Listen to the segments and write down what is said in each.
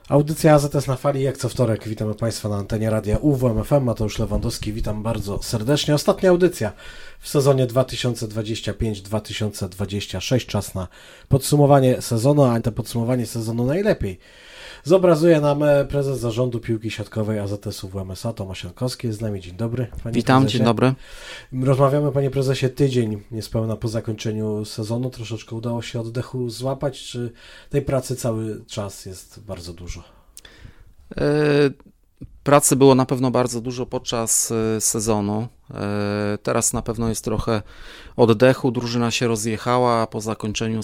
Audycja AZS na fali, jak co wtorek. Witamy Państwa na antenie radia UWM FM. Mateusz Lewandowski, witam bardzo serdecznie. Ostatnia audycja w sezonie 2025-2026. Czas na podsumowanie sezonu, a to podsumowanie sezonu najlepiej zobrazuje nam prezes zarządu piłki siatkowej AZS UWM SA, Tomasz Jankowski. Jest z nami. Dzień dobry, panie Witam, prezesie. dzień dobry. Rozmawiamy, panie prezesie, tydzień niespełna po zakończeniu sezonu. Troszeczkę udało się oddechu złapać, czy tej pracy cały czas jest bardzo dużo? Pracy było na pewno bardzo dużo podczas sezonu. Teraz na pewno jest trochę oddechu. Drużyna się rozjechała po zakończeniu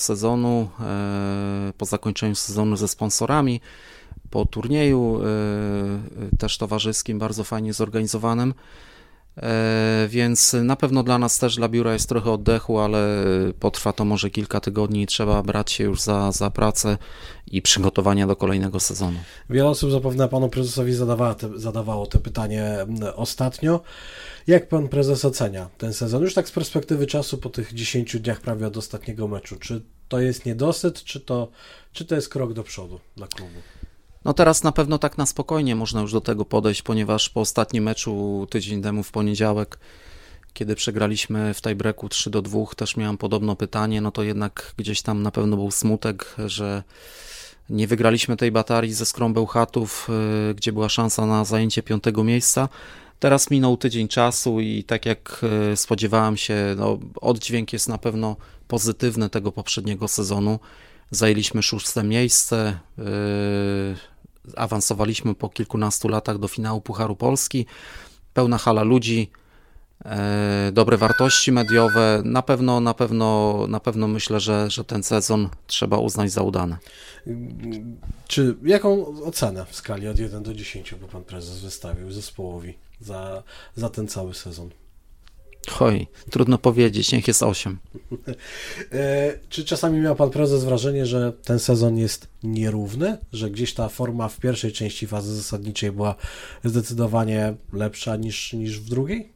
sezonu ze sponsorami, po turnieju też towarzyskim, bardzo fajnie zorganizowanym. Więc na pewno dla nas też, dla biura jest trochę oddechu, ale potrwa to może kilka tygodni i trzeba brać się już za pracę i przygotowania do kolejnego sezonu. Wiele osób zapewne panu prezesowi zadawało te pytanie ostatnio. Jak pan prezes ocenia ten sezon? Już tak z perspektywy czasu po tych 10 dniach prawie od ostatniego meczu. Czy to jest niedosyt, czy to jest krok do przodu dla klubu? No teraz na pewno tak na spokojnie można już do tego podejść, ponieważ po ostatnim meczu tydzień temu w poniedziałek, kiedy przegraliśmy w tiebreaku 3-2, też miałem podobno pytanie, no to jednak gdzieś tam na pewno był smutek, że nie wygraliśmy tej batarii ze Skrą Bełchatów, gdzie była szansa na zajęcie 5. miejsca. Teraz minął tydzień czasu i tak jak spodziewałem się, no, oddźwięk jest na pewno pozytywny tego poprzedniego sezonu. Zajęliśmy 6. miejsce, awansowaliśmy po kilkunastu latach do finału Pucharu Polski, pełna hala ludzi, dobre wartości mediowe. Na pewno myślę, że ten sezon trzeba uznać za udany. Czy jaką ocenę w skali od 1 do 10 by pan prezes wystawił zespołowi za ten cały sezon? Oj, trudno powiedzieć, niech jest 8. Czy czasami miał pan prezes wrażenie, że ten sezon jest nierówny? Że gdzieś ta forma w pierwszej części fazy zasadniczej była zdecydowanie lepsza niż w drugiej?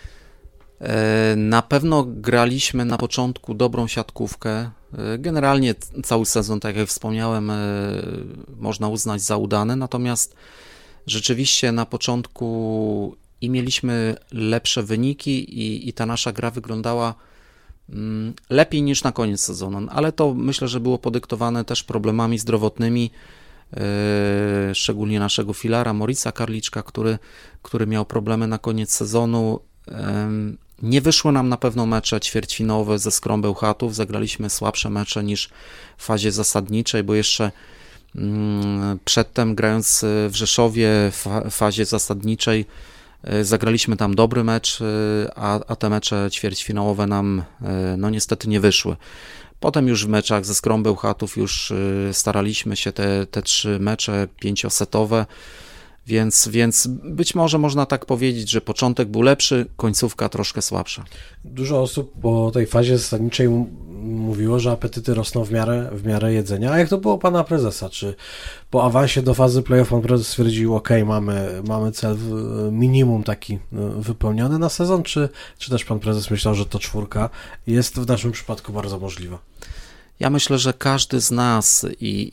Na pewno graliśmy na początku dobrą siatkówkę. Generalnie cały sezon, tak jak wspomniałem, można uznać za udany, natomiast rzeczywiście na początku i mieliśmy lepsze wyniki i ta nasza gra wyglądała lepiej niż na koniec sezonu, ale to myślę, że było podyktowane też problemami zdrowotnymi, szczególnie naszego filara Morica Karliczka, który miał problemy na koniec sezonu. Nie wyszły nam na pewno mecze ćwierćfinałowe ze Skrą Bełchatów, zagraliśmy słabsze mecze niż w fazie zasadniczej, bo jeszcze przedtem, grając w Rzeszowie w fazie zasadniczej, zagraliśmy tam dobry mecz, a te mecze ćwierćfinałowe nam no niestety nie wyszły. Potem już w meczach ze Skrą Bełchatów już staraliśmy się te 3 mecze 5-setowe, więc być może można tak powiedzieć, że początek był lepszy, końcówka troszkę słabsza. Dużo osób po tej fazie zasadniczej mówiło, że apetyty rosną w miarę jedzenia. A jak to było pana prezesa? Czy po awansie do fazy play-off pan prezes stwierdził, mamy cel minimum taki wypełniony na sezon, czy też pan prezes myślał, że to 4 jest w naszym przypadku bardzo możliwa? Ja myślę, że każdy z nas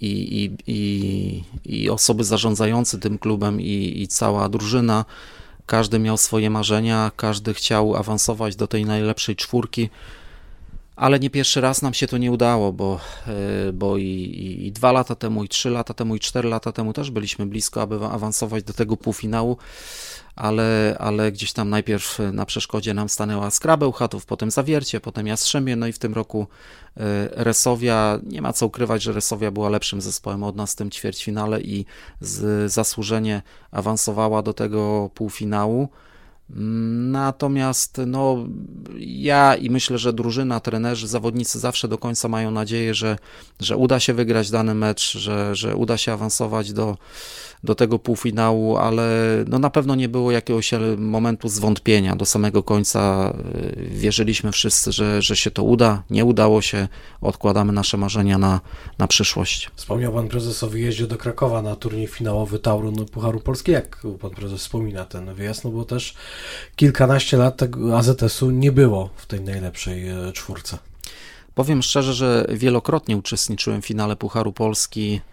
i osoby zarządzające tym klubem i cała drużyna, każdy miał swoje marzenia, każdy chciał awansować do tej najlepszej 4, ale nie pierwszy raz nam się to nie udało, bo i 2 lata temu, i 3 lata temu, i 4 lata temu też byliśmy blisko, aby awansować do tego półfinału, ale gdzieś tam najpierw na przeszkodzie nam stanęła Skra Bełchatów, potem Zawiercie, potem Jastrzębie, no i w tym roku Resowia. Nie ma co ukrywać, że Resowia była lepszym zespołem od nas w tym ćwierćfinale i zasłużenie awansowała do tego półfinału. Natomiast no, ja i myślę, że drużyna, trenerzy, zawodnicy zawsze do końca mają nadzieję, że uda się wygrać dany mecz, że uda się awansować do tego półfinału, ale no na pewno nie było jakiegoś momentu zwątpienia. Do samego końca wierzyliśmy wszyscy, że się to uda. Nie udało się, odkładamy nasze marzenia na przyszłość. Wspomniał pan prezes o wyjeździe do Krakowa na turniej finałowy Taurun Pucharu Polski. Jak pan prezes wspomina ten wyjazd? No bo też kilkanaście lat tego AZS-u nie było w tej najlepszej 4. Powiem szczerze, że wielokrotnie uczestniczyłem w finale Pucharu Polski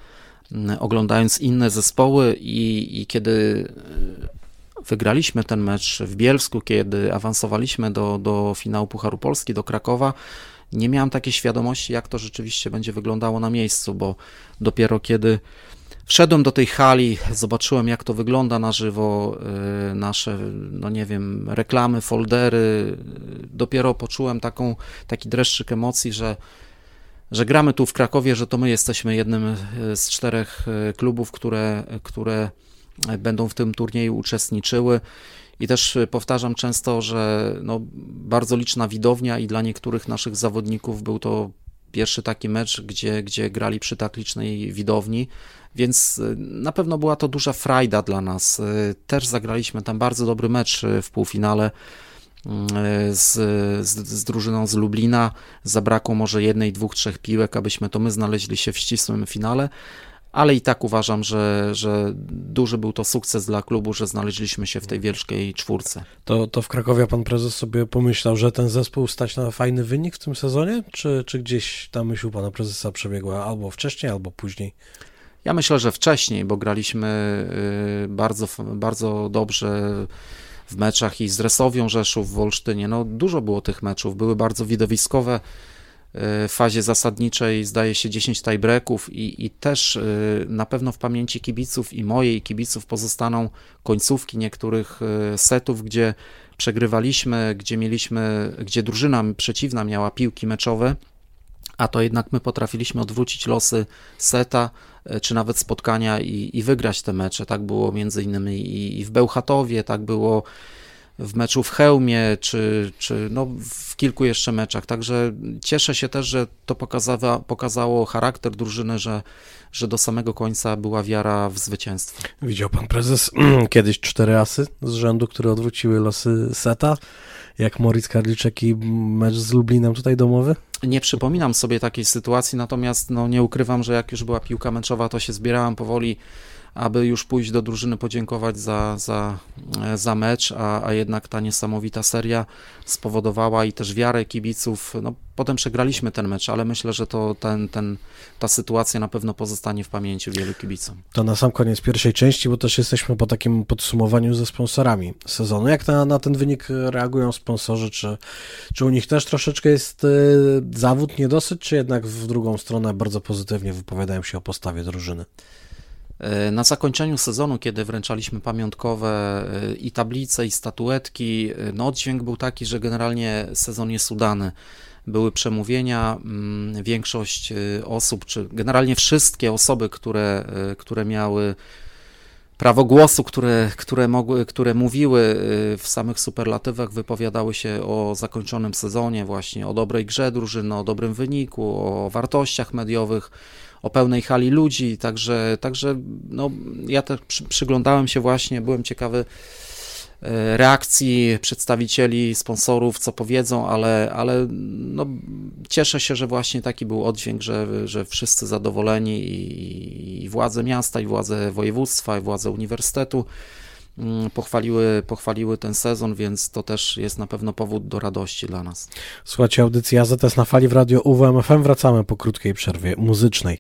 oglądając inne zespoły i kiedy wygraliśmy ten mecz w Bielsku, kiedy awansowaliśmy do finału Pucharu Polski, do Krakowa, nie miałem takiej świadomości, jak to rzeczywiście będzie wyglądało na miejscu, bo dopiero kiedy wszedłem do tej hali, zobaczyłem, jak to wygląda na żywo, nasze, no nie wiem, reklamy, foldery, dopiero poczułem taki dreszczyk emocji, że gramy tu w Krakowie, że to my jesteśmy jednym z 4 klubów, które będą w tym turnieju uczestniczyły. I też powtarzam często, że no, bardzo liczna widownia i dla niektórych naszych zawodników był to pierwszy taki mecz, gdzie grali przy tak licznej widowni, więc na pewno była to duża frajda dla nas. Też zagraliśmy tam bardzo dobry mecz w półfinale z drużyną z Lublina. Zabrakło może 1, 2, 3 piłek, abyśmy to my znaleźli się w ścisłym finale, ale i tak uważam, że duży był to sukces dla klubu, że znaleźliśmy się w tej wielkiej czwórce. To w Krakowie pan prezes sobie pomyślał, że ten zespół stać na fajny wynik w tym sezonie? Czy gdzieś ta myśl pana prezesa przebiegła albo wcześniej, albo później? Ja myślę, że wcześniej, bo graliśmy bardzo, bardzo dobrze w meczach i z Resowią Rzeszów w Olsztynie. No, dużo było tych meczów, były bardzo widowiskowe. W fazie zasadniczej zdaje się 10 tiebreaków i też na pewno w pamięci kibiców i mojej kibiców pozostaną końcówki niektórych setów, gdzie przegrywaliśmy, gdzie drużyna przeciwna miała piłki meczowe, a to jednak my potrafiliśmy odwrócić losy seta, czy nawet spotkania i wygrać te mecze. Tak było między innymi i w Bełchatowie, tak było w meczu w Chełmie, czy no w kilku jeszcze meczach. Także cieszę się też, że to pokazało charakter drużyny, że do samego końca była wiara w zwycięstwo. Widział pan prezes kiedyś 4 asy z rzędu, które odwróciły losy seta, jak Moritz Karliczek i mecz z Lublinem tutaj domowy? Nie przypominam sobie takiej sytuacji, natomiast no, nie ukrywam, że jak już była piłka meczowa, to się zbierałem powoli, aby już pójść do drużyny, podziękować za mecz, a jednak ta niesamowita seria spowodowała i też wiarę kibiców. No, potem przegraliśmy ten mecz, ale myślę, że to ta sytuacja na pewno pozostanie w pamięci wielu kibicom. To na sam koniec pierwszej części, bo też jesteśmy po takim podsumowaniu ze sponsorami sezonu. Jak na ten wynik reagują sponsorzy? Czy u nich też troszeczkę jest zawód niedosyt, czy jednak w drugą stronę bardzo pozytywnie wypowiadają się o postawie drużyny? Na zakończeniu sezonu, kiedy wręczaliśmy pamiątkowe i tablice, i statuetki, no oddźwięk był taki, że generalnie sezon jest udany. Były przemówienia, większość osób, czy generalnie wszystkie osoby, które miały prawo głosu, które mówiły w samych superlatywach, wypowiadały się o zakończonym sezonie, właśnie o dobrej grze drużyny, o dobrym wyniku, o wartościach mediowych, o pełnej hali ludzi, także no, ja też przyglądałem się właśnie, byłem ciekawy reakcji przedstawicieli, sponsorów, co powiedzą, ale no, cieszę się, że właśnie taki był oddźwięk, że wszyscy zadowoleni i władze miasta, i władze województwa, i władze uniwersytetu pochwaliły ten sezon, więc to też jest na pewno powód do radości dla nas. Słuchajcie audycji AZS na fali w Radio UWM FM. Wracamy po krótkiej przerwie muzycznej.